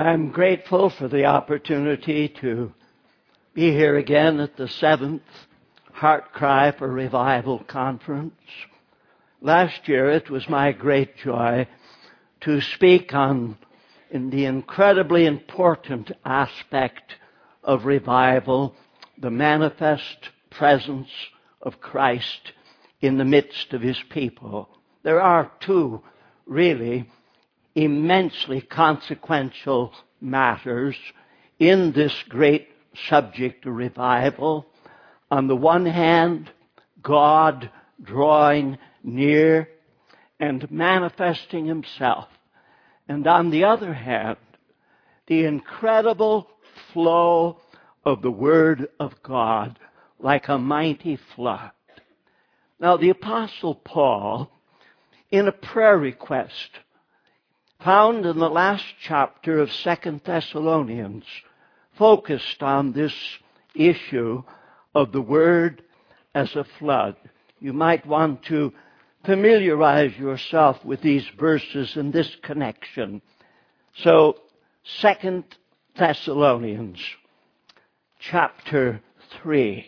I'm grateful for the opportunity to be here again at the 7th Heart Cry for Revival Conference. Last year it was my great joy to speak on the incredibly important aspect of revival, the manifest presence of Christ in the midst of His people. There are two really immensely consequential matters in this great subject of revival. On the one hand, God drawing near and manifesting Himself. And on the other hand, the incredible flow of the Word of God like a mighty flood. Now, the Apostle Paul, in a prayer request found in the last chapter of 2 Thessalonians, focused on this issue of the Word as a flood. You might want to familiarize yourself with these verses in this connection. So, 2 Thessalonians chapter 3.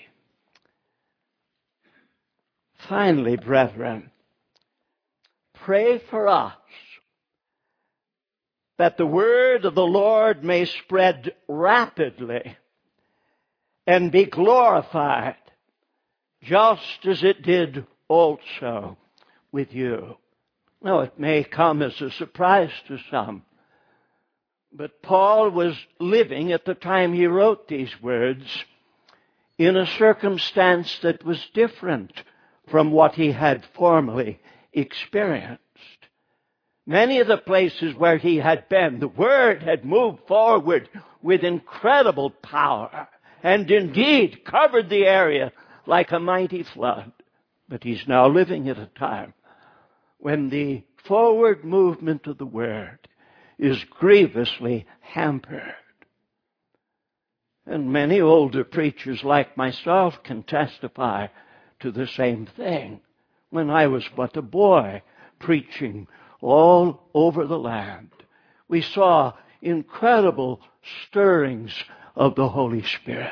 Finally, brethren, pray for us that the word of the Lord may spread rapidly and be glorified, just as it did also with you. Now, it may come as a surprise to some, but Paul was living at the time he wrote these words in a circumstance that was different from what he had formerly experienced. Many of the places where he had been, the Word had moved forward with incredible power and indeed covered the area like a mighty flood. But he's now living at a time when the forward movement of the Word is grievously hampered. And many older preachers like myself can testify to the same thing. When I was but a boy preaching all over the land, we saw incredible stirrings of the Holy Spirit.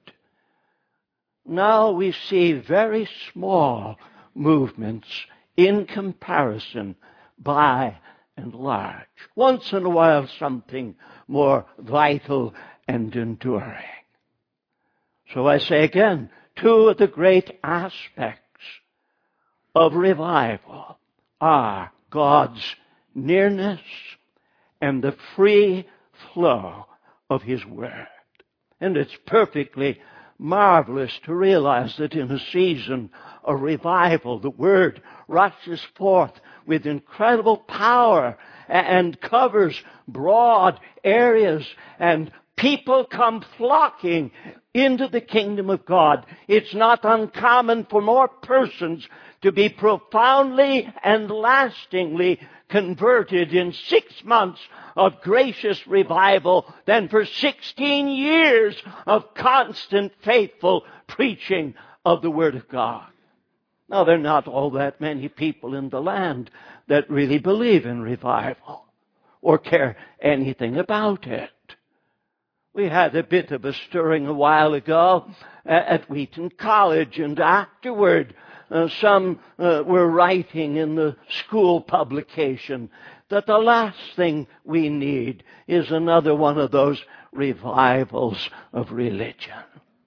Now we see very small movements in comparison by and large. Once in a while something more vital and enduring. So I say again, two of the great aspects of revival are God's nearness and the free flow of His Word. And it's perfectly marvelous to realize that in a season of revival, the Word rushes forth with incredible power and covers broad areas, and people come flocking into the kingdom of God. It's not uncommon for more persons to be profoundly and lastingly converted in 6 months of gracious revival than for 16 years of constant, faithful preaching of the Word of God. Now, there are not all that many people in the land that really believe in revival or care anything about it. We had a bit of a stirring a while ago at Wheaton College, and afterward some were writing in the school publication that the last thing we need is another one of those revivals of religion.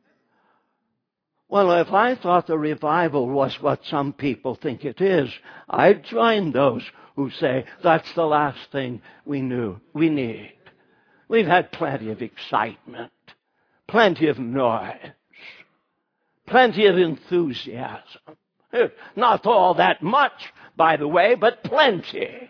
Well, if I thought the revival was what some people think it is, I'd join those who say that's the last thing we need. We've had plenty of excitement, plenty of noise, plenty of enthusiasm. Not all that much, by the way, but plenty.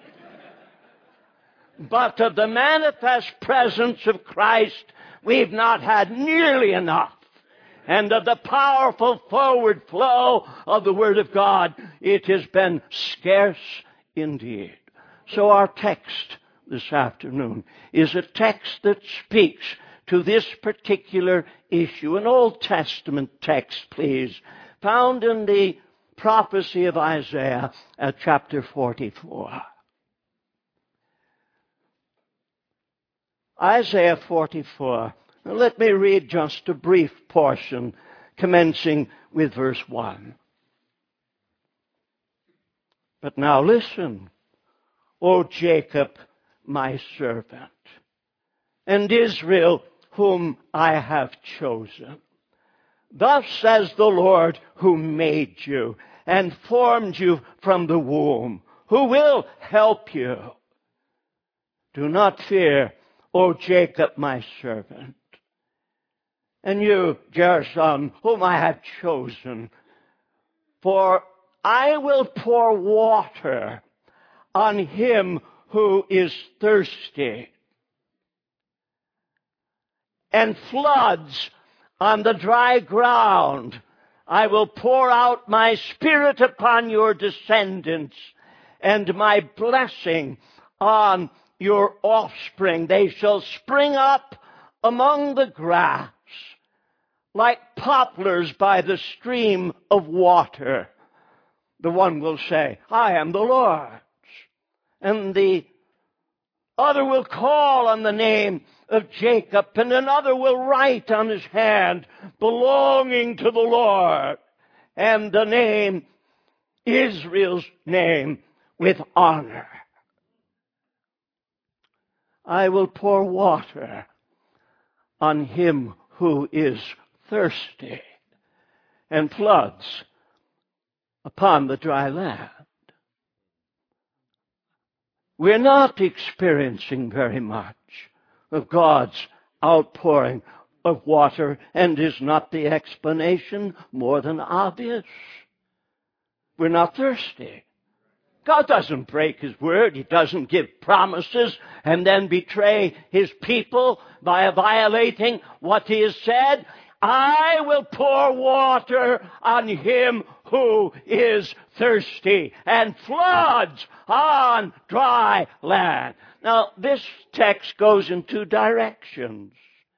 But of the manifest presence of Christ, we've not had nearly enough. And of the powerful forward flow of the Word of God, it has been scarce indeed. So our text this afternoon is a text that speaks to this particular issue. An Old Testament text, please, found in the prophecy of Isaiah at chapter 44. Isaiah 44. Now let me read just a brief portion, commencing with verse 1. But now listen, O Jacob, my servant, and Israel, whom I have chosen. Thus says the Lord who made you and formed you from the womb, who will help you. Do not fear, O Jacob, my servant, and you, Gershon, whom I have chosen, for I will pour water on him who is thirsty, and floods on the dry ground. I will pour out my Spirit upon your descendants, and my blessing on your offspring. They shall spring up among the grass, like poplars by the stream of water. The one will say, I am the Lord's. And the other will call on the name of Jacob, and another will write on his hand, belonging to the Lord, and the name, Israel's name, with honor. I will pour water on him who is thirsty, and floods upon the dry land. We're not experiencing very much of God's outpouring of water, and is not the explanation more than obvious? We're not thirsty. God doesn't break His word. He doesn't give promises and then betray His people by violating what He has said. I will pour water on him who is thirsty, and floods on dry land. Now, this text goes in two directions.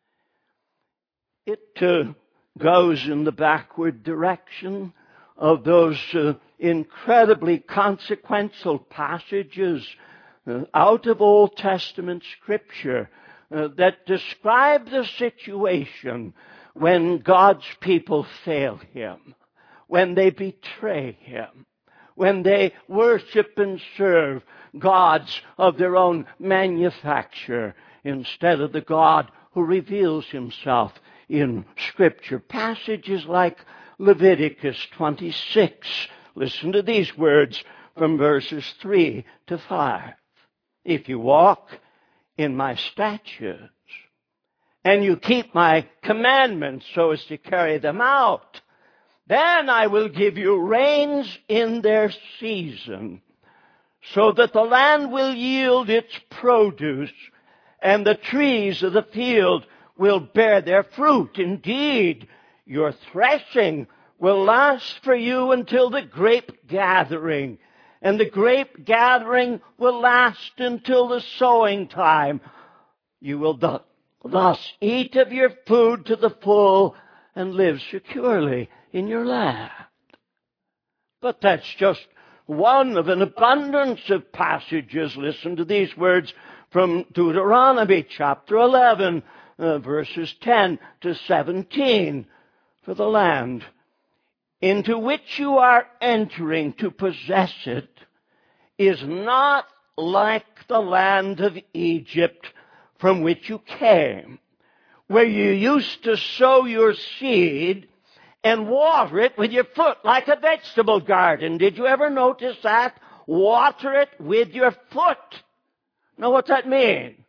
It goes in the backward direction of those incredibly consequential passages out of Old Testament Scripture that describe the situation when God's people fail Him, when they betray Him, when they worship and serve gods of their own manufacture instead of the God who reveals Himself in Scripture. Passages like Leviticus 26. Listen to these words from verses 3 to 5. If you walk in my statutes, and you keep my commandments so as to carry them out, then I will give you rains in their season, so that the land will yield its produce, and the trees of the field will bear their fruit. Indeed, your threshing will last for you until the grape gathering, and the grape gathering will last until the sowing time. You will thus eat of your food to the full and live securely in your land. But that's just one of an abundance of passages. Listen to these words from Deuteronomy chapter 11, verses 10 to 17. For the land into which you are entering to possess it is not like the land of Egypt from which you came, where you used to sow your seed and water it with your foot like a vegetable garden. Did you ever notice that? Water it with your foot. Now what's that mean?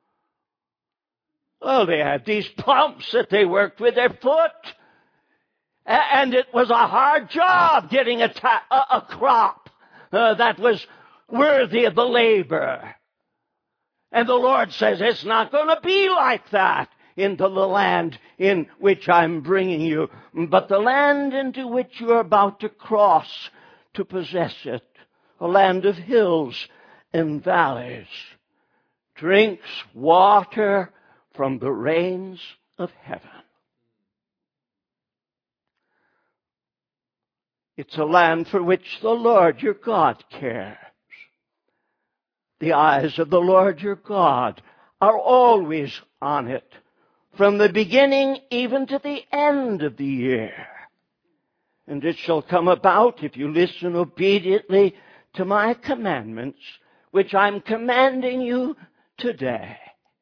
Well, they had these pumps that they worked with their foot. And it was a hard job getting a crop that was worthy of the labor. And the Lord says, it's not going to be like that into the land in which I'm bringing you. But the land into which you are about to cross to possess it, a land of hills and valleys, drinks water from the rains of heaven. It's a land for which the Lord your God cares. The eyes of the Lord your God are always on it, from the beginning even to the end of the year. And it shall come about, if you listen obediently to my commandments, which I'm commanding you today,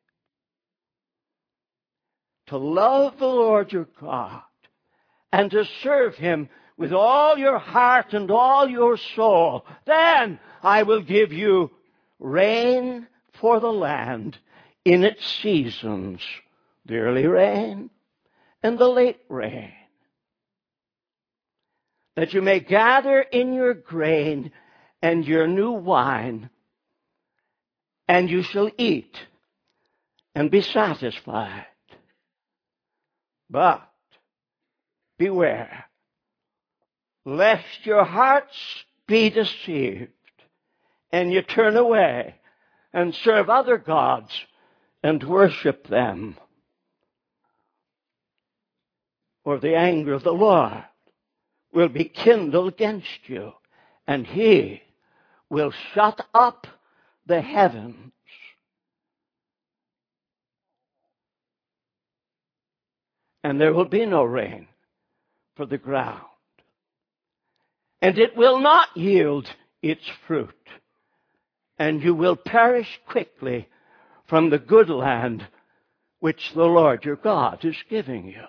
to love the Lord your God and to serve Him with all your heart and all your soul. Then I will give you rain for the land in its seasons, the early rain and the late rain, that you may gather in your grain and your new wine, and you shall eat and be satisfied. But beware, lest your hearts be deceived, and you turn away and serve other gods and worship them, or the anger of the Lord will be kindled against you, and He will shut up the heavens and there will be no rain for the ground, and it will not yield its fruit, and you will perish quickly from the good land which the Lord your God is giving you.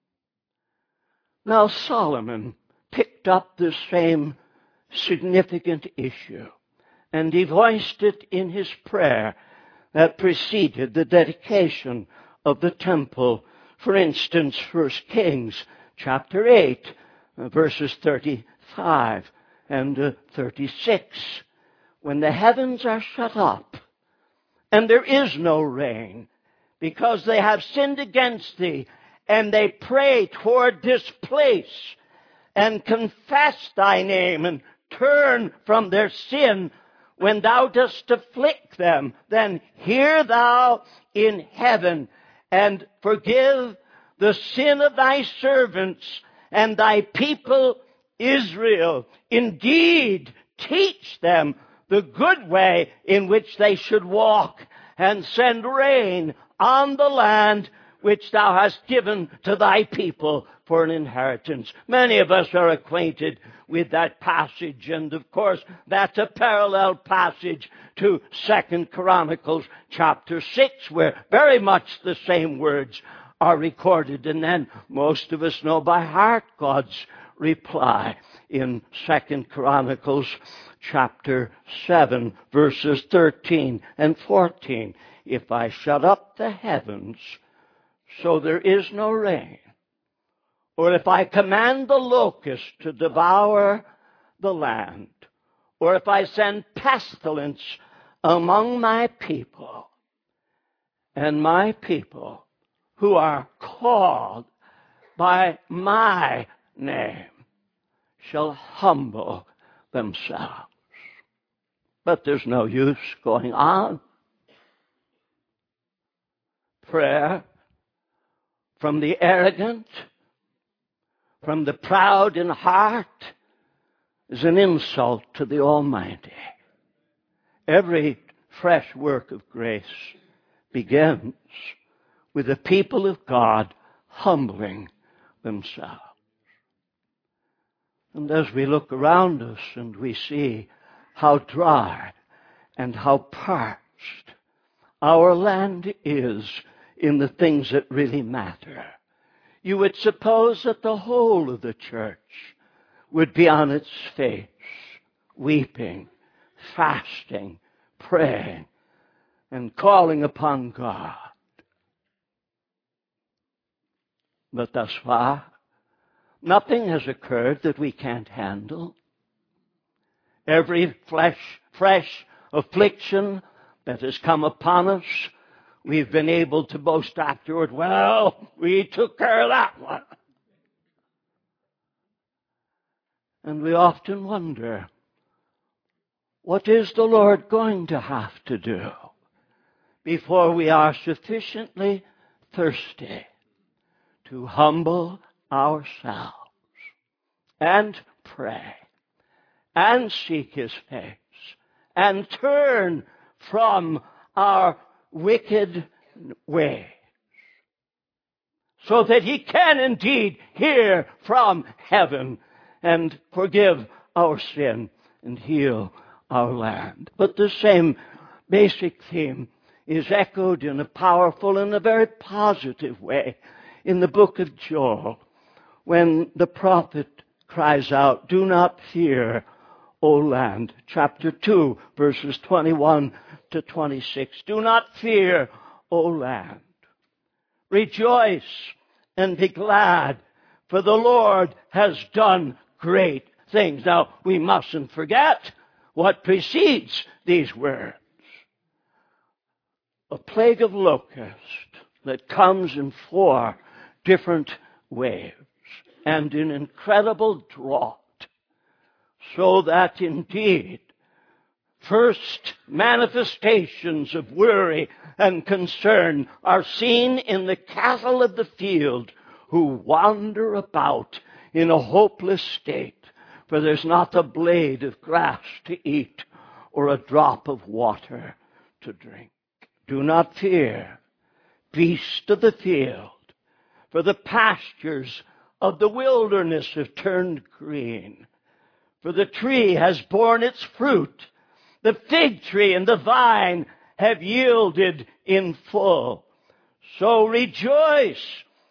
Now Solomon picked up the same significant issue, and he voiced it in his prayer that preceded the dedication of the temple. For instance, 1 Kings chapter 8, verses 35 and 36. When the heavens are shut up, and there is no rain, because they have sinned against thee, and they pray toward this place, and confess thy name, and turn from their sin, when thou dost afflict them, then hear thou in heaven, and forgive the sin of thy servants and thy people Israel. Indeed, teach them the good way in which they should walk, and send rain on the land which thou hast given to thy people for an inheritance. Many of us are acquainted with that passage, and of course that's a parallel passage to 2 Chronicles chapter 6, where very much the same words are recorded. And then most of us know by heart God's reply in 2 Chronicles chapter 7, verses 13 and 14. If I shut up the heavens so there is no rain, or if I command the locust to devour the land, or if I send pestilence among my people, and my people who are called by my name shall humble themselves. But there's no use going on. Prayer from the arrogant, from the proud in heart, is an insult to the Almighty. Every fresh work of grace begins with the people of God humbling themselves. And as we look around us and we see how dry and how parched our land is in the things that really matter, you would suppose that the whole of the church would be on its face, weeping, fasting, praying, and calling upon God. But thus far, nothing has occurred that we can't handle. Every fresh affliction that has come upon us, we've been able to boast afterward, well, we took care of that one. And we often wonder, what is the Lord going to have to do before we are sufficiently thirsty to humble ourselves and pray and seek His face and turn from our wicked ways, so that he can indeed hear from heaven and forgive our sin and heal our land. But the same basic theme is echoed in a powerful and a very positive way in the book of Joel, when the prophet cries out, "Do not fear, O land." Chapter 2, verses 21 to 26. "Do not fear, O land. Rejoice and be glad, for the Lord has done great things." Now, we mustn't forget what precedes these words. A plague of locust that comes in 4 different waves and in incredible drought, so that indeed first manifestations of worry and concern are seen in the cattle of the field who wander about in a hopeless state, for there's not a blade of grass to eat or a drop of water to drink. Do not fear, beast of the field, for the pastures of the wilderness have turned green. For the tree has borne its fruit. The fig tree and the vine have yielded in full. So rejoice,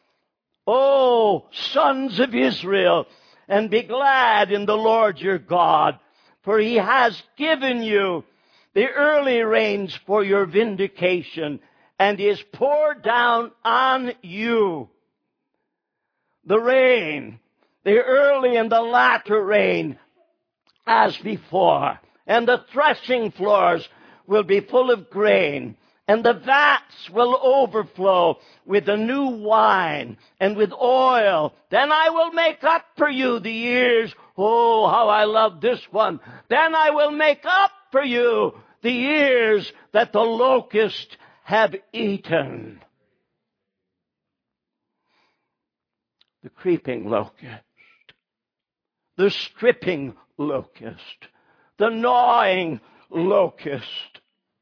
O sons of Israel, and be glad in the Lord your God, for he has given you the early rains for your vindication, and is poured down on you the rain, the early and the latter rain, as before. And the threshing floors will be full of grain, and the vats will overflow with the new wine and with oil. Then I will make up for you the years. Oh, how I love this one. Then I will make up for you the years that the locust have eaten. The creeping locust, the stripping locust, the gnawing locust.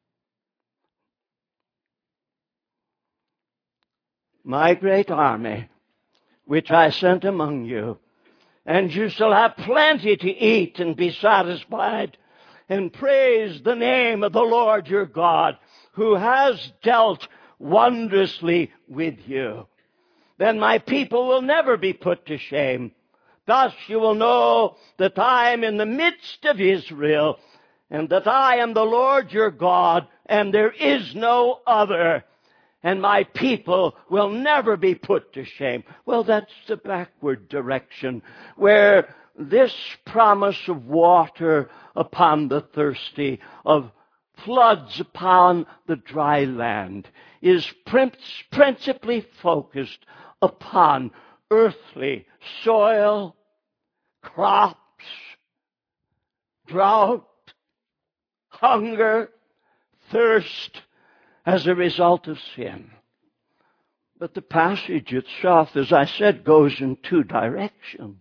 My great army, which I sent among you, and you shall have plenty to eat and be satisfied, and praise the name of the Lord your God, who has dealt wondrously with you. Then my people will never be put to shame. Thus you will know that I am in the midst of Israel, and that I am the Lord your God, and there is no other. And my people will never be put to shame. Well, that's the backward direction, where this promise of water upon the thirsty, of floods upon the dry land, is principally focused upon earthly soil, crops, drought, hunger, thirst, as a result of sin. But the passage itself, as I said, goes in 2 directions.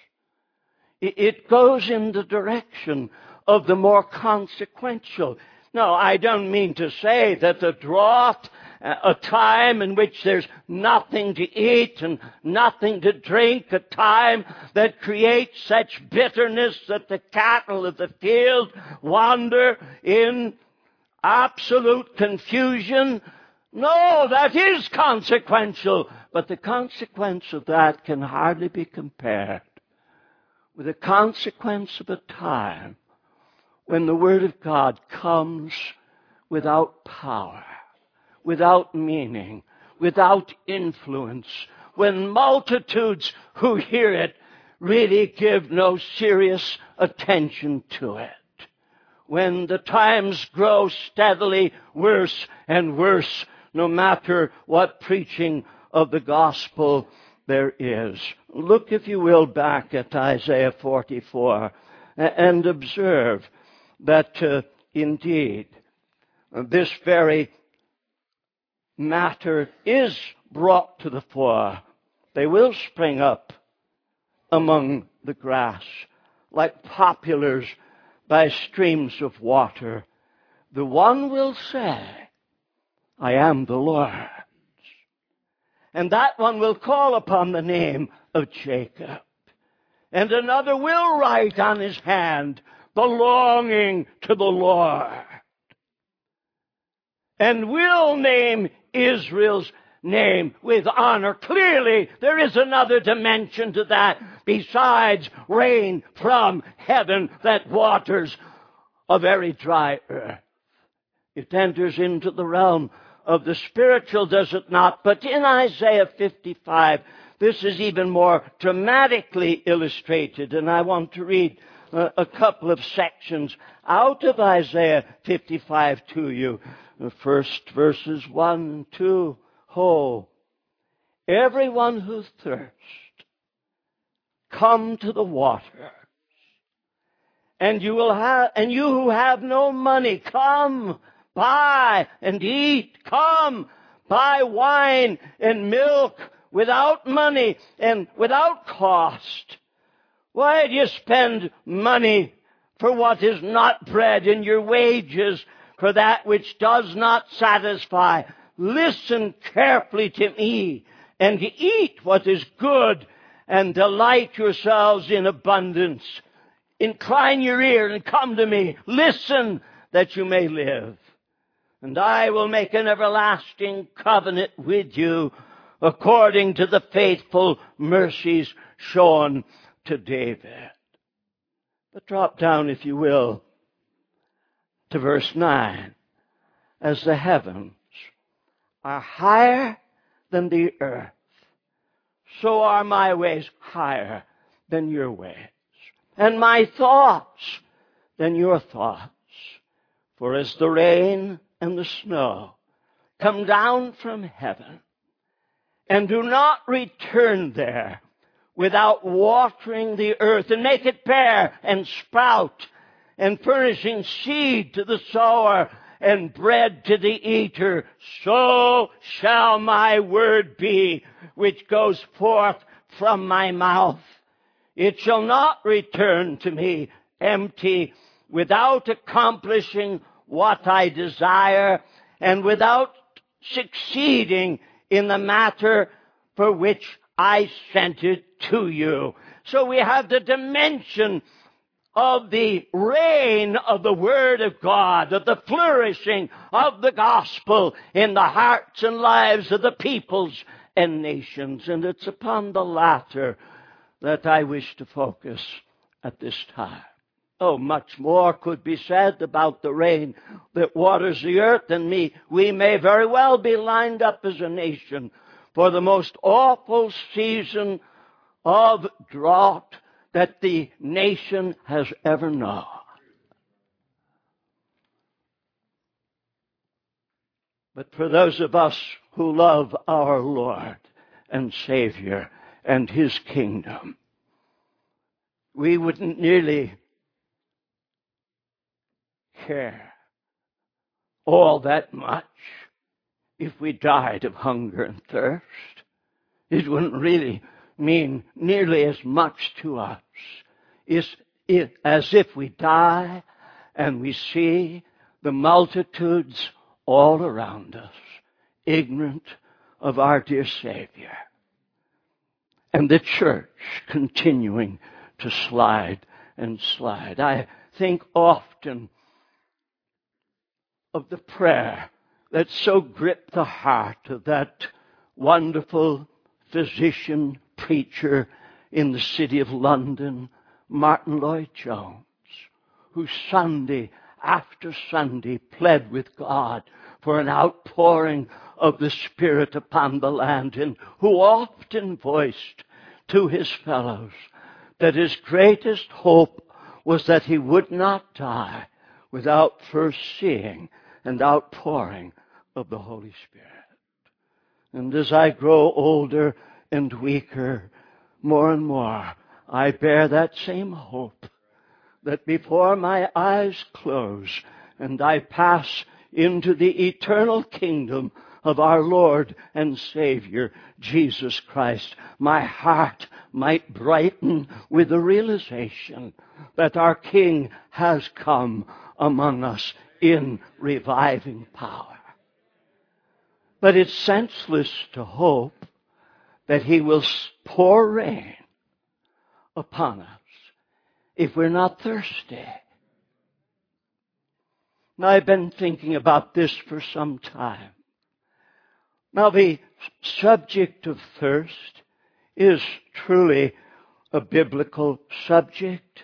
It goes in the direction of the more consequential. Now, I don't mean to say that the drought, a time in which there's nothing to eat and nothing to drink, a time that creates such bitterness that the cattle of the field wander in absolute confusion. No, that is consequential, but the consequence of that can hardly be compared with the consequence of a time when the Word of God comes without power, without meaning, without influence, when multitudes who hear it really give no serious attention to it, when the times grow steadily worse and worse, no matter what preaching of the gospel there is. Look, if you will, back at Isaiah 44 and observe that indeed this very matter is brought to the fore. They will spring up among the grass like poplars by streams of water. The one will say, I am the Lord. And that one will call upon the name of Jacob. And another will write on his hand, belonging to the Lord. And will name Israel's name with honor. Clearly, there is another dimension to that besides rain from heaven that waters a very dry earth. It enters into the realm of the spiritual, does it not? But in Isaiah 55, this is even more dramatically illustrated, and I want to read a couple of sections out of Isaiah 55 to you. The first verses 1 and 2. Ho, everyone who thirsts, come to the water. And you who have no money, come, buy and eat. Come, buy wine and milk without money and without cost. Why do you spend money for what is not bread, and your wages for that which does not satisfy? Listen carefully to me, and eat what is good, and delight yourselves in abundance. Incline your ear and come to me. Listen that you may live. And I will make an everlasting covenant with you according to the faithful mercies shown to David. But drop down, if you will, to verse 9. As the heavens are higher than the earth, so are my ways higher than your ways, and my thoughts than your thoughts. For as the rain and the snow come down from heaven, and do not return there without watering the earth, and make it bear and sprout, and furnishing seed to the sower, and bread to the eater, so shall my word be which goes forth from my mouth. It shall not return to me empty, without accomplishing what I desire, and without succeeding in the matter for which I sent it to you. So we have the dimension of the reign of the Word of God, of the flourishing of the gospel in the hearts and lives of the peoples and nations. And it's upon the latter that I wish to focus at this time. Oh, much more could be said about the rain that waters the earth, and we may very well be lined up as a nation for the most awful season of drought that the nation has ever known. But for those of us who love our Lord and Savior and His kingdom, we wouldn't nearly care all that much if we died of hunger and thirst. It wouldn't really mean nearly as much to us as if we die and we see the multitudes all around us, ignorant of our dear Savior, and the church continuing to slide and slide. I think often of the prayer that so gripped the heart of that wonderful physician preacher in the city of London, Martin Lloyd-Jones, who Sunday after Sunday pled with God for an outpouring of the Spirit upon the land, and who often voiced to his fellows that his greatest hope was that he would not die without first seeing an outpouring of the Holy Spirit. And as I grow older and weaker, more and more, I bear that same hope that before my eyes close and I pass into the eternal kingdom of our Lord and Savior, Jesus Christ, my heart might brighten with the realization that our King has come among us in reviving power. But it's senseless to hope that He will pour rain upon us if we're not thirsty. Now, I've been thinking about this for some time. Now, the subject of thirst is truly a biblical subject.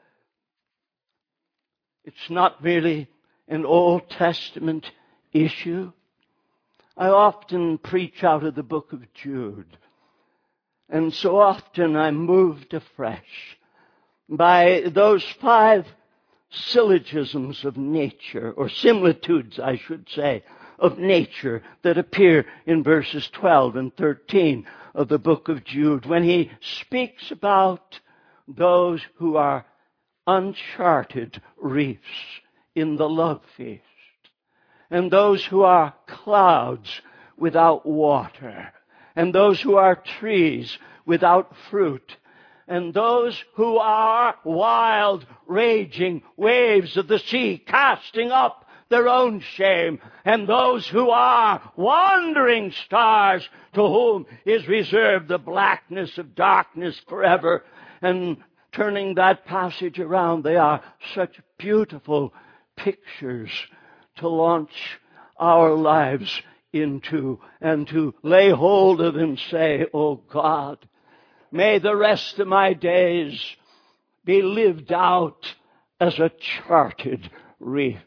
It's not merely an Old Testament issue. I often preach out of the book of Jude, and so often I'm moved afresh by those 5 syllogisms of nature, or similitudes, I should say, of nature that appear in verses 12 and 13 of the book of Jude, when he speaks about those who are uncharted reefs in the love feast, and those who are clouds without water, and those who are trees without fruit, and those who are wild, raging waves of the sea, casting up their own shame, and those who are wandering stars, to whom is reserved the blackness of darkness forever. And turning that passage around, they are such beautiful pictures to launch our lives into, and to lay hold of and say, "Oh God, may the rest of my days be lived out as a charted reef,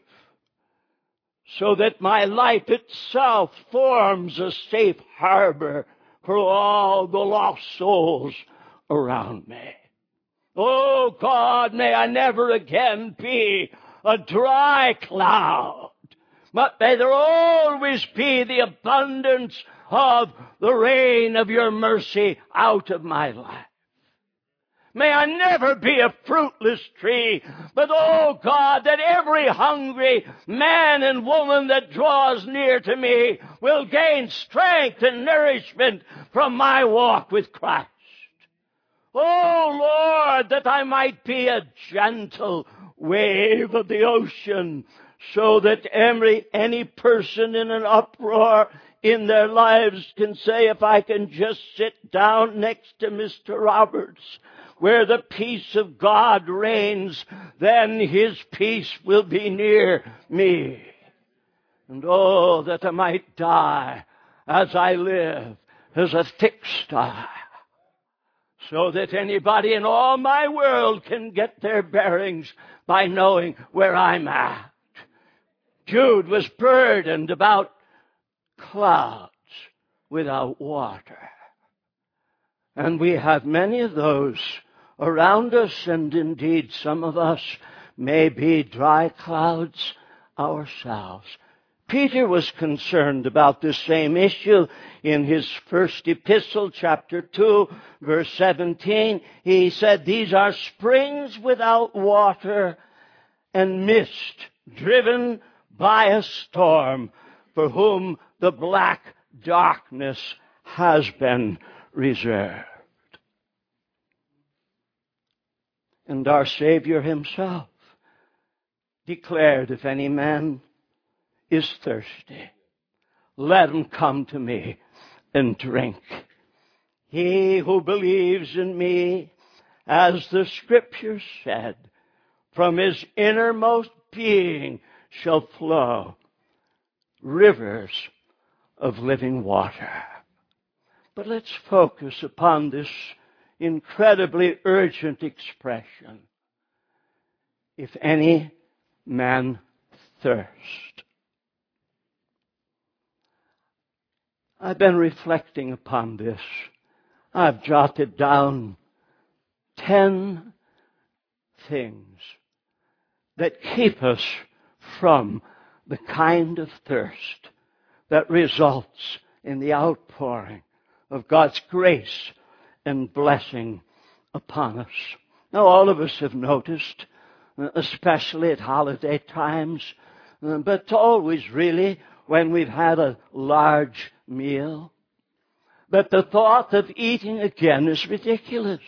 so that my life itself forms a safe harbor for all the lost souls around me. Oh God, may I never again be a dry cloud, but may there always be the abundance of the rain of your mercy out of my life. May I never be a fruitless tree, but, oh God, that every hungry man and woman that draws near to me will gain strength and nourishment from my walk with Christ. Oh Lord, that I might be a gentle wave of the ocean, so that any person in an uproar in their lives can say, if I can just sit down next to Mr. Roberts, where the peace of God reigns, then His peace will be near me. And oh, that I might die as I live, as a fixed star, so that anybody in all my world can get their bearings by knowing where I'm at. Jude was burdened about clouds without water. And we have many of those around us, and indeed some of us may be dry clouds ourselves. Peter was concerned about this same issue in his first epistle, chapter 2, verse 17. He said, "These are springs without water and mist, driven by a storm, for whom the black darkness has been reserved." And our Savior Himself declared, "If any man is thirsty, let him come to me and drink. He who believes in me, as the Scripture said, from his innermost being shall flow rivers of living water." But let's focus upon this incredibly urgent expression. If any man thirst. I've been reflecting upon this. I've jotted down 10 things that keep us from the kind of thirst that results in the outpouring of God's grace and blessing upon us. Now, all of us have noticed, especially at holiday times, but always really when we've had a large meal, that the thought of eating again is ridiculous.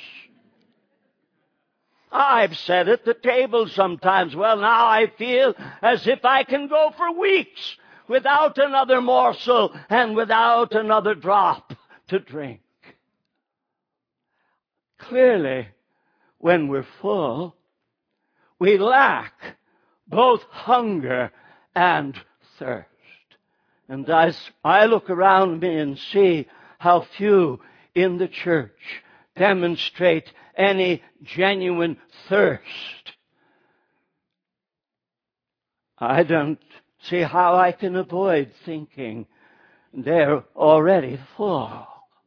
I've said at the table sometimes, well, now I feel as if I can go for weeks without another morsel and without another drop to drink. Clearly, when we're full, we lack both hunger and thirst. And as I look around me and see how few in the church demonstrate any genuine thirst, I don't see how I can avoid thinking they're already full,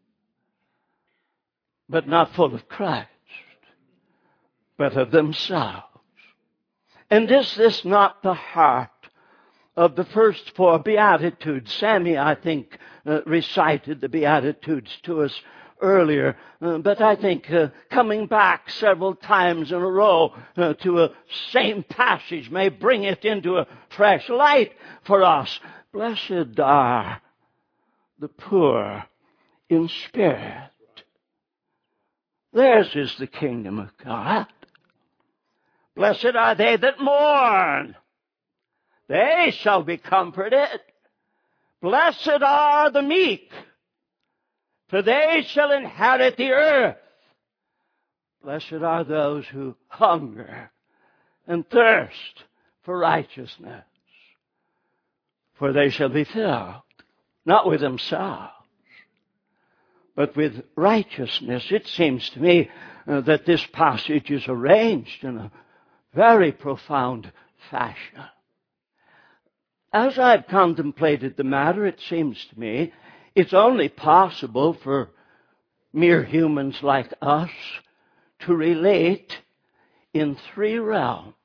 but not full of Christ, but of themselves. And is this not the heart of the first four Beatitudes? Sammy, I think, recited the Beatitudes to us earlier, but I think coming back several times in a row to a same passage may bring it into a fresh light for us. Blessed are the poor in spirit. Theirs is the kingdom of God. Blessed are they that mourn. They shall be comforted. Blessed are the meek, for they shall inherit the earth. Blessed are those who hunger and thirst for righteousness, for they shall be filled, not with themselves, but with righteousness. It seems to me that this passage is arranged in a very profound fashion. As I've contemplated the matter, it seems to me it's only possible for mere humans like us to relate in three realms.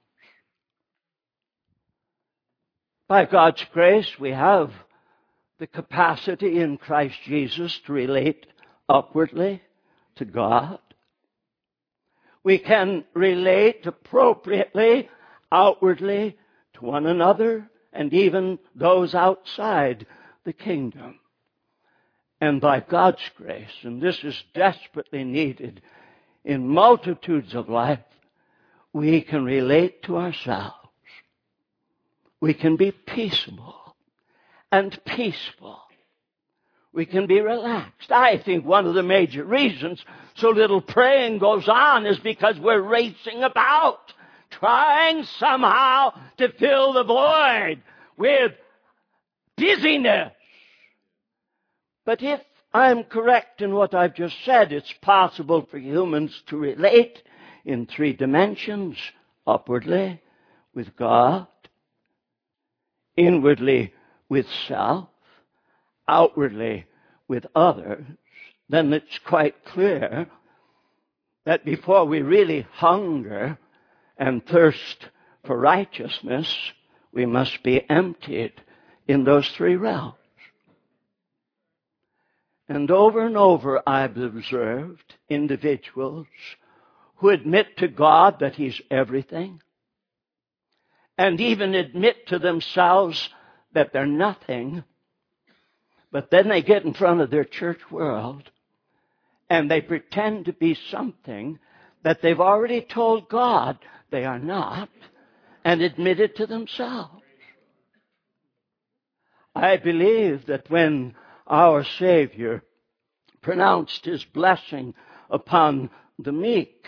By God's grace, we have the capacity in Christ Jesus to relate upwardly to God. We can relate appropriately, outwardly, to one another, and even those outside the kingdom. And by God's grace, and this is desperately needed in multitudes of life, we can relate to ourselves. We can be peaceable and peaceful. We can be relaxed. I think one of the major reasons so little praying goes on is because we're racing about, trying somehow to fill the void with busyness. But if I'm correct in what I've just said, it's possible for humans to relate in three dimensions: upwardly with God, inwardly with self, outwardly with others. Then it's quite clear that before we really hunger and thirst for righteousness, we must be emptied in those three realms. And over I've observed individuals who admit to God that He's everything, and even admit to themselves that they're nothing, but then they get in front of their church world and they pretend to be something that they've already told God they are not, and admit it to themselves. I believe that when our Savior pronounced His blessing upon the meek,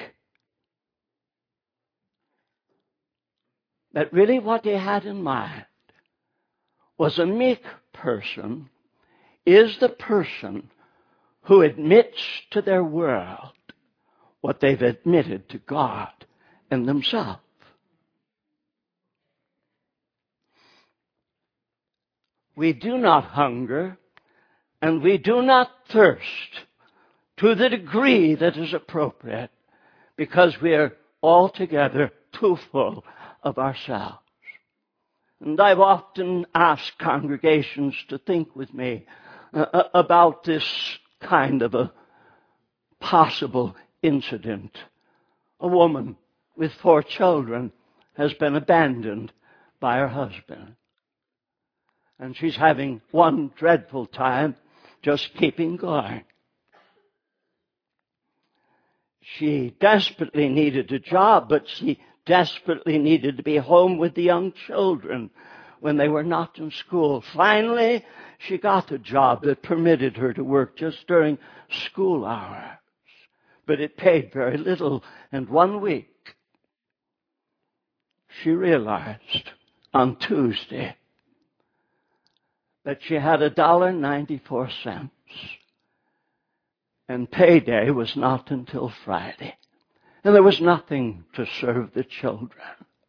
that really what He had in mind was a meek person is the person who admits to their world what they've admitted to God and themselves. We do not hunger and we do not thirst to the degree that is appropriate because we are altogether too full of ourselves. And I've often asked congregations to think with me about this kind of a possible incident. A woman with 4 children has been abandoned by her husband. And she's having one dreadful time just keeping going. She desperately needed a job, but she desperately needed to be home with the young children when they were not in school. Finally, she got a job that permitted her to work just during school hours. But it paid very little. And one week, she realized on Tuesday that she had $1.94. And payday was not until Friday. And there was nothing to serve the children.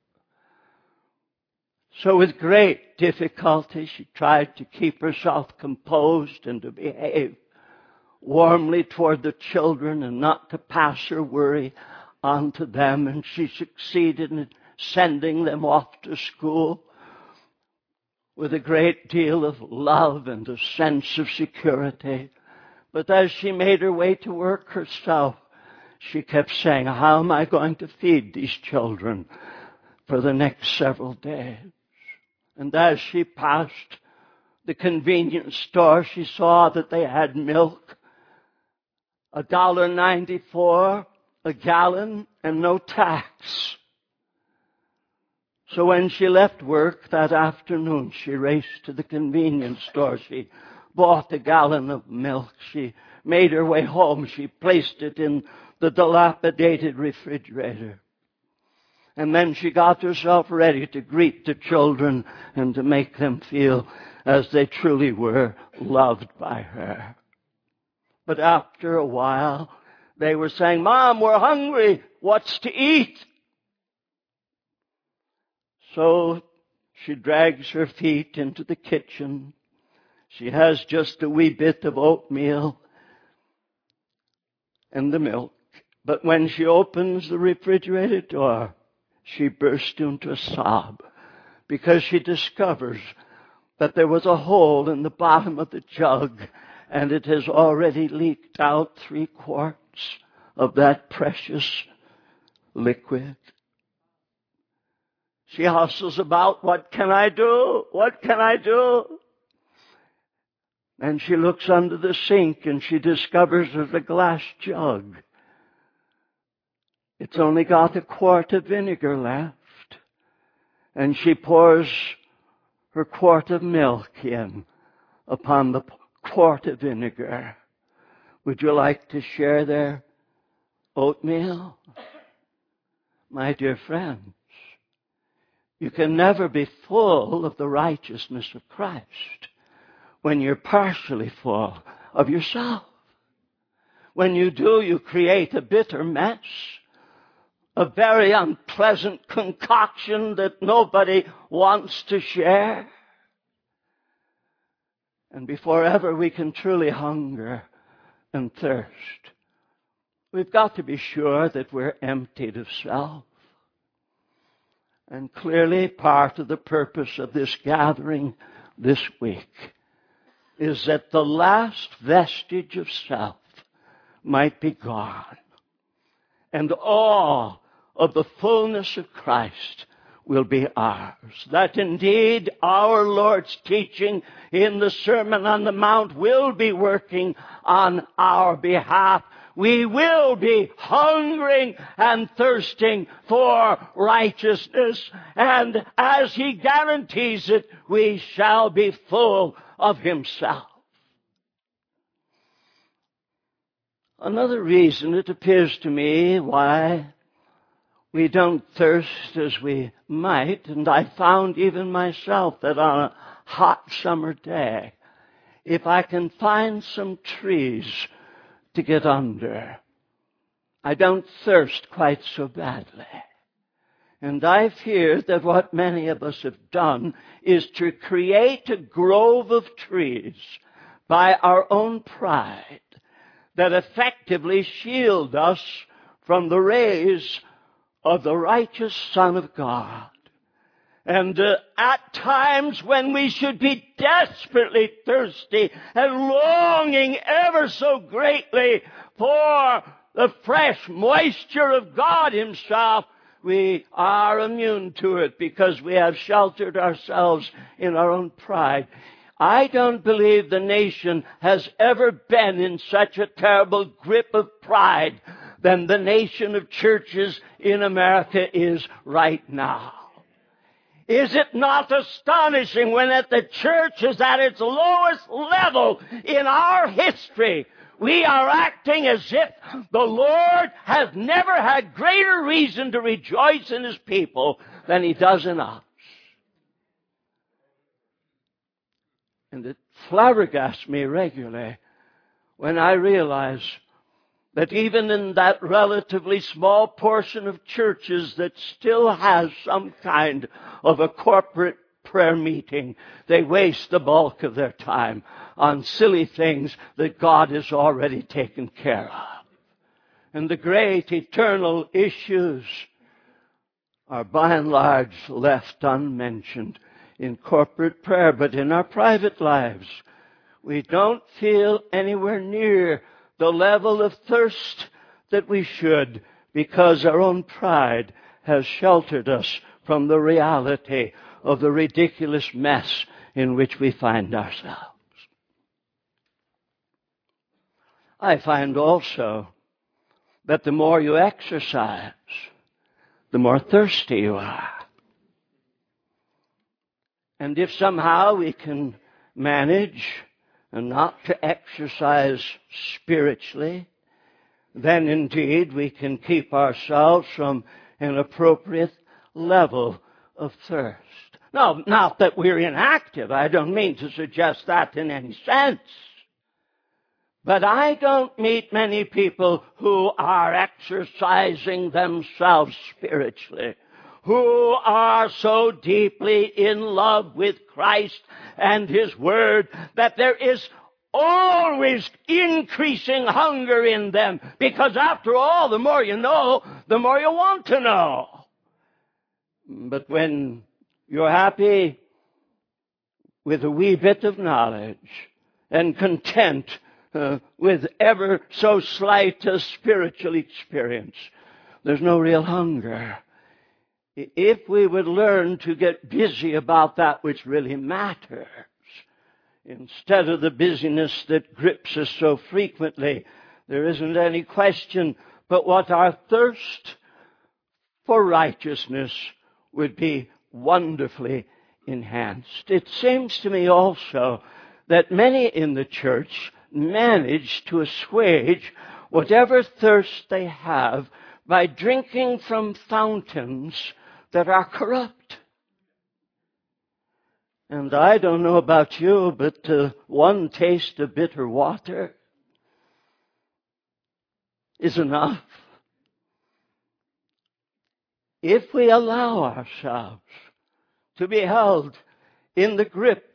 So with great difficulty, she tried to keep herself composed and to behave warmly toward the children and not to pass her worry on to them. And she succeeded in sending them off to school with a great deal of love and a sense of security. But as she made her way to work herself, she kept saying, how am I going to feed these children for the next several days? And as she passed the convenience store, she saw that they had milk, $1.94 a gallon, and no tax. So when she left work that afternoon, she raced to the convenience store. She bought a gallon of milk. She made her way home. She placed it in the dilapidated refrigerator. And then she got herself ready to greet the children and to make them feel as they truly were loved by her. But after a while, they were saying, Mom, we're hungry. What's to eat? So she drags her feet into the kitchen. She has just a wee bit of oatmeal and the milk. But when she opens the refrigerator door, she burst into a sob because she discovers that there was a hole in the bottom of the jug and it has already leaked out 3 quarts of that precious liquid. She hustles about, what can I do? What can I do? And she looks under the sink and she discovers there's a glass jug. It's only got a quart of vinegar left. And she pours her quart of milk in upon the quart of vinegar. Would you like to share their oatmeal? My dear friends, you can never be full of the righteousness of Christ when you're partially full of yourself. When you do, you create a bitter mess, a very unpleasant concoction that nobody wants to share. And before ever we can truly hunger and thirst, we've got to be sure that we're emptied of self. And clearly part of the purpose of this gathering this week is that the last vestige of self might be gone and all of the fullness of Christ will be ours. That indeed our Lord's teaching in the Sermon on the Mount will be working on our behalf. We will be hungering and thirsting for righteousness. And as He guarantees it, we shall be full of Himself. Another reason, it appears to me, why we don't thirst as we might, and I found even myself that on a hot summer day, if I can find some trees to get under, I don't thirst quite so badly. And I fear that what many of us have done is to create a grove of trees by our own pride that effectively shield us from the rays of the righteous Son of God. And at times when we should be desperately thirsty and longing ever so greatly for the fresh moisture of God Himself, we are immune to it because we have sheltered ourselves in our own pride. I don't believe the nation has ever been in such a terrible grip of pride than the nation of churches in America is right now. Is it not astonishing when at the church is at its lowest level in our history, we are acting as if the Lord has never had greater reason to rejoice in His people than He does in us? And it flabbergasts me regularly when I realize that even in that relatively small portion of churches that still has some kind of a corporate prayer meeting, they waste the bulk of their time on silly things that God has already taken care of. And the great eternal issues are by and large left unmentioned in corporate prayer, but in our private lives, we don't feel anywhere near the level of thirst that we should, because our own pride has sheltered us from the reality of the ridiculous mess in which we find ourselves. I find also that the more you exercise, the more thirsty you are. And if somehow we can manage not to exercise spiritually, then indeed we can keep ourselves from an appropriate level of thirst. No, not that we're inactive. I don't mean to suggest that in any sense. But I don't meet many people who are exercising themselves spiritually, who are so deeply in love with Christ and His Word that there is always increasing hunger in them. Because after all, the more you know, the more you want to know. But when you're happy with a wee bit of knowledge and content with ever so slight a spiritual experience, there's no real hunger. If we would learn to get busy about that which really matters, instead of the busyness that grips us so frequently, there isn't any question but what our thirst for righteousness would be wonderfully enhanced. It seems to me also that many in the church manage to assuage whatever thirst they have by drinking from fountains that are corrupt. And I don't know about you, but one taste of bitter water is enough. If we allow ourselves to be held in the grip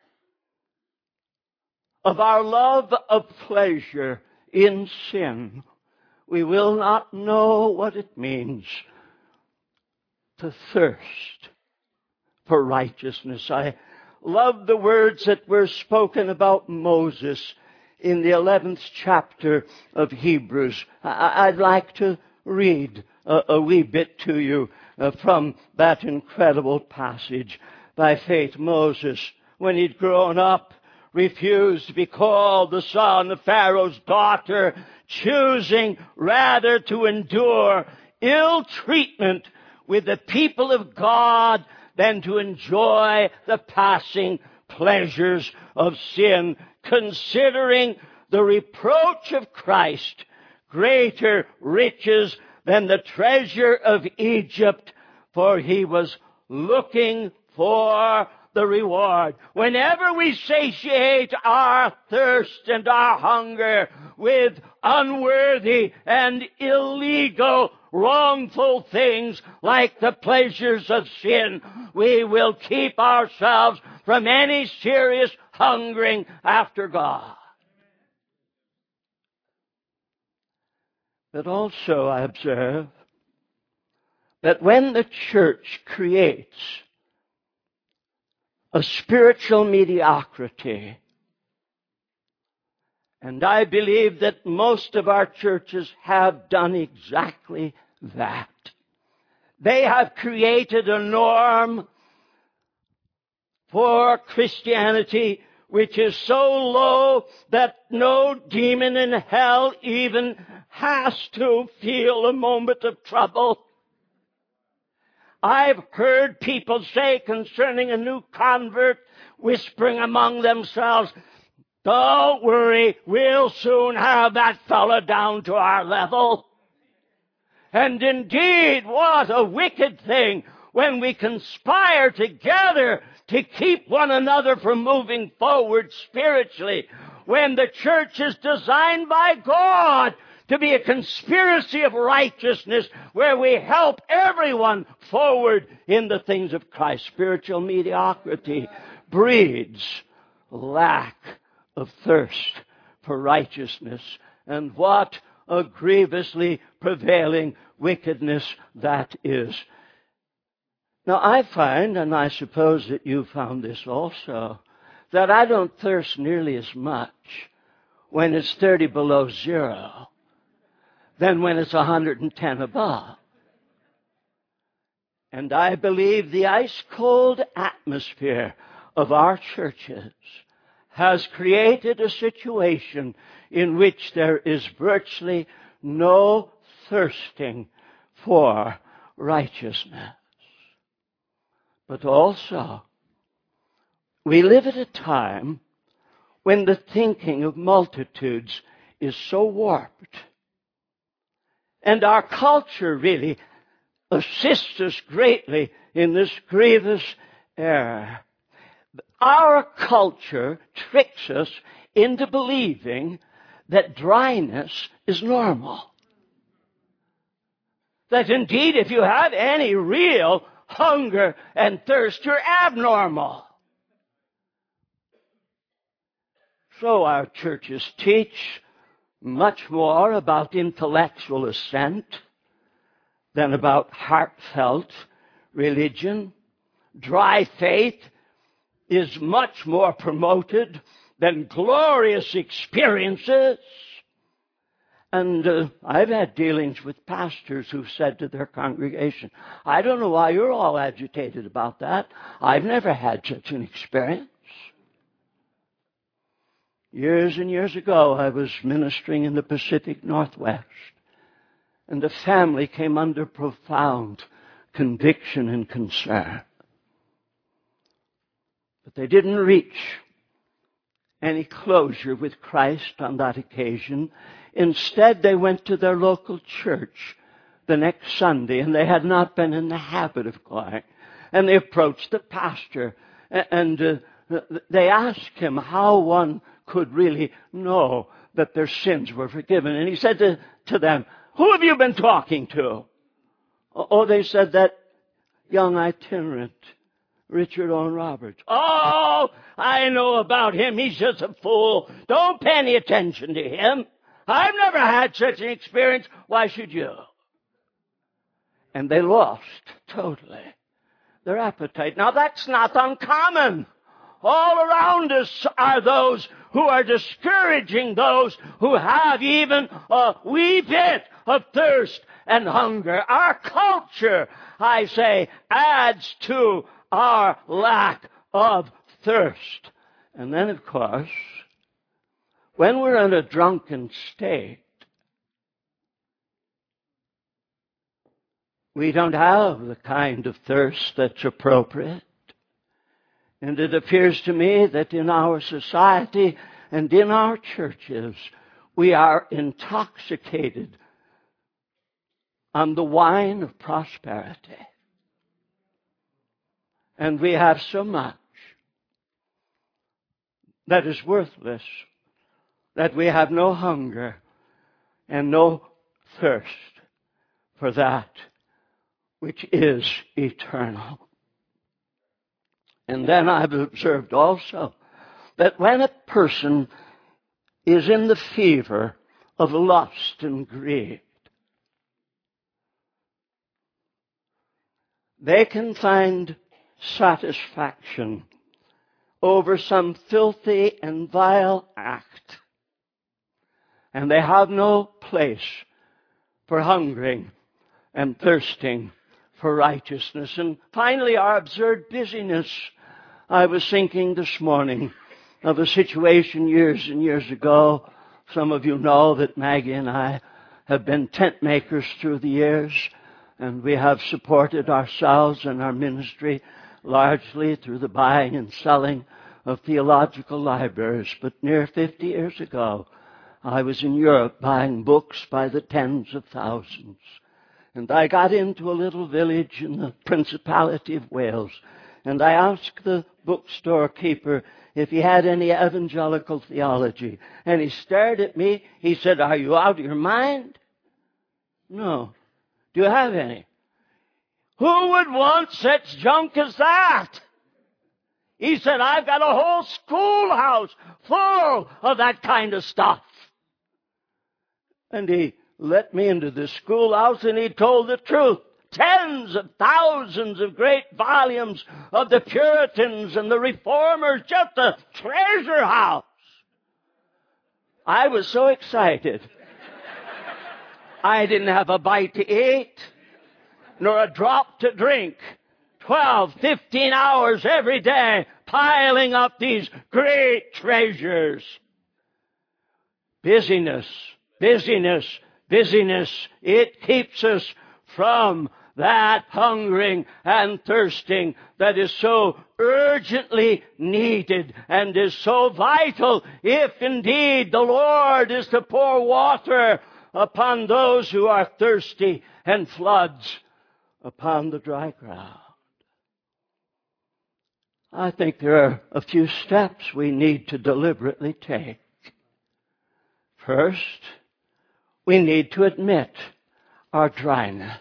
of our love of pleasure in sin, we will not know what it means to thirst for righteousness. I love the words that were spoken about Moses in the 11th chapter of Hebrews. I'd like to read a wee bit to you from that incredible passage. By faith, Moses, when he'd grown up, refused to be called the son of Pharaoh's daughter, choosing rather to endure ill treatment with the people of God than to enjoy the passing pleasures of sin, considering the reproach of Christ greater riches than the treasure of Egypt, for he was looking for the reward. Whenever we satiate our thirst and our hunger with unworthy and illegal, wrongful things like the pleasures of sin, we will keep ourselves from any serious hungering after God. But also I observe that when the church creates a spiritual mediocrity, and I believe that most of our churches have done exactly that. They have created a norm for Christianity which is so low that no demon in hell even has to feel a moment of trouble. I've heard people say concerning a new convert, whispering among themselves, don't worry, we'll soon have that fellow down to our level. And indeed, what a wicked thing when we conspire together to keep one another from moving forward spiritually, when the church is designed by God to be a conspiracy of righteousness where we help everyone forward in the things of Christ. Spiritual mediocrity breeds lack of thirst for righteousness. And what a grievously prevailing wickedness that is. Now I find, and I suppose that you found this also, that I don't thirst nearly as much when it's 30 below zero than when it's 110 above. And I believe the ice-cold atmosphere of our churches has created a situation in which there is virtually no thirsting for righteousness. But also, we live at a time when the thinking of multitudes is so warped. And our culture really assists us greatly in this grievous error. Our culture tricks us into believing that dryness is normal. That indeed, if you have any real hunger and thirst, you're abnormal. So our churches teach much more about intellectual assent than about heartfelt religion. Dry faith is much more promoted than glorious experiences. And I've had dealings with pastors who've said to their congregation, I don't know why you're all agitated about that. I've never had such an experience. Years and years ago, I was ministering in the Pacific Northwest, and the family came under profound conviction and concern. But they didn't reach any closure with Christ on that occasion. Instead, they went to their local church the next Sunday, and they had not been in the habit of going. And they approached the pastor, and they asked him how one could really know that their sins were forgiven. And he said to them, who have you been talking to? Oh, they said, that young itinerant, Richard Owen Roberts. Oh, I know about him. He's just a fool. Don't pay any attention to him. I've never had such an experience. Why should you? And they lost totally their appetite. Now that's not uncommon. All around us are those who are discouraging those who have even a wee bit of thirst and hunger. Our culture, I say, adds to our lack of thirst. And then, of course, when we're in a drunken state, we don't have the kind of thirst that's appropriate. And it appears to me that in our society and in our churches, we are intoxicated on the wine of prosperity. And we have so much that is worthless that we have no hunger and no thirst for that which is eternal. And then I've observed also that when a person is in the fever of lust and greed, they can find satisfaction over some filthy and vile act, and they have no place for hungering and thirsting for righteousness. And finally, our absurd busyness. I was thinking this morning of a situation years and years ago. Some of you know that Maggie and I have been tent makers through the years. And we have supported ourselves and our ministry largely through the buying and selling of theological libraries. But near 50 years ago, I was in Europe buying books by the tens of thousands. And I got into a little village in the Principality of Wales. And I asked the bookstore keeper if he had any evangelical theology. And he stared at me. He said, "Are you out of your mind?" "No." "Do you have any?" "Who would want such junk as that?" He said, "I've got a whole schoolhouse full of that kind of stuff." And he let me into the schoolhouse and he told the truth. Tens of thousands of great volumes of the Puritans and the Reformers, just a treasure house. I was so excited. I didn't have a bite to eat, nor a drop to drink. 12, 15 hours every day, piling up these great treasures. Busyness, busyness, busyness. It keeps us from that hungering and thirsting that is so urgently needed and is so vital if indeed the Lord is to pour water upon those who are thirsty and floods upon the dry ground. I think there are a few steps we need to deliberately take. First, we need to admit our dryness.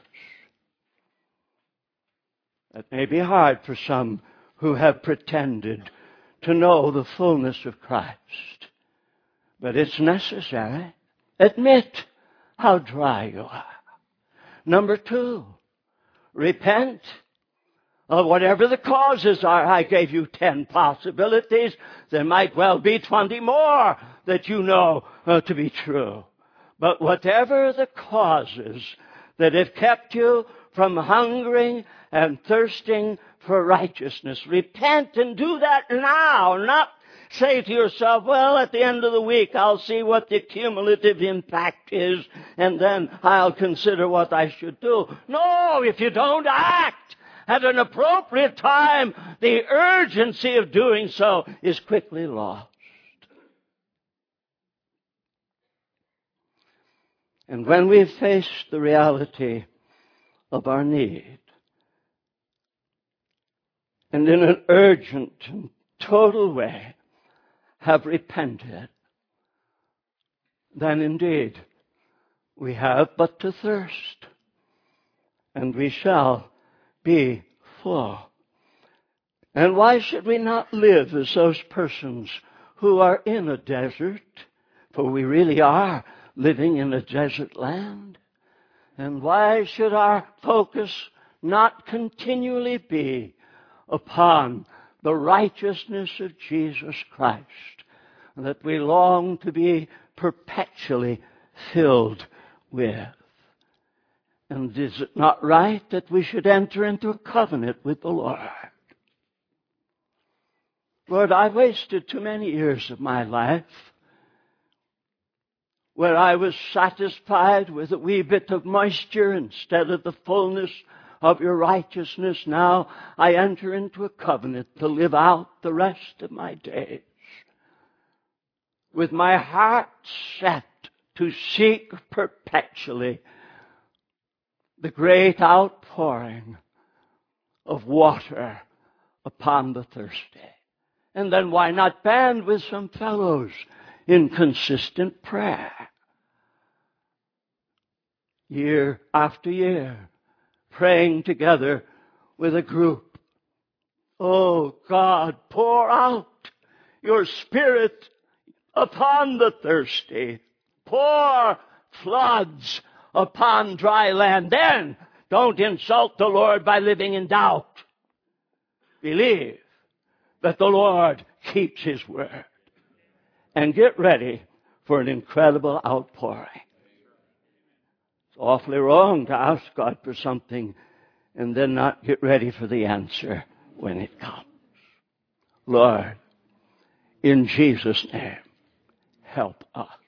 That may be hard for some who have pretended to know the fullness of Christ. But it's necessary. Admit how dry you are. Number two, repent of whatever the causes are. I gave you 10 possibilities. There might well be 20 more that you know to be true. But whatever the causes that have kept you from hungering and thirsting for righteousness, repent and do that now. Not say to yourself, well, at the end of the week I'll see what the cumulative impact is and then I'll consider what I should do. No, if you don't act at an appropriate time, the urgency of doing so is quickly lost. And when we face the reality of our need, and in an urgent and total way have repented, then indeed we have but to thirst, and we shall be full. And why should we not live as those persons who are in a desert? For we really are living in a desert land. And why should our focus not continually be upon the righteousness of Jesus Christ, that we long to be perpetually filled with? And is it not right that we should enter into a covenant with the Lord? Lord, I wasted too many years of my life where I was satisfied with a wee bit of moisture instead of the fullness of your righteousness. Now I enter into a covenant to live out the rest of my days with my heart set to seek perpetually the great outpouring of water upon the thirsty. And then why not band with some fellows in consistent prayer? Year after year, praying together with a group. Oh God, pour out your Spirit upon the thirsty. Pour floods upon dry land. Then don't insult the Lord by living in doubt. Believe that the Lord keeps His word. And get ready for an incredible outpouring. It's awfully wrong to ask God for something and then not get ready for the answer when it comes. Lord, in Jesus' name, help us.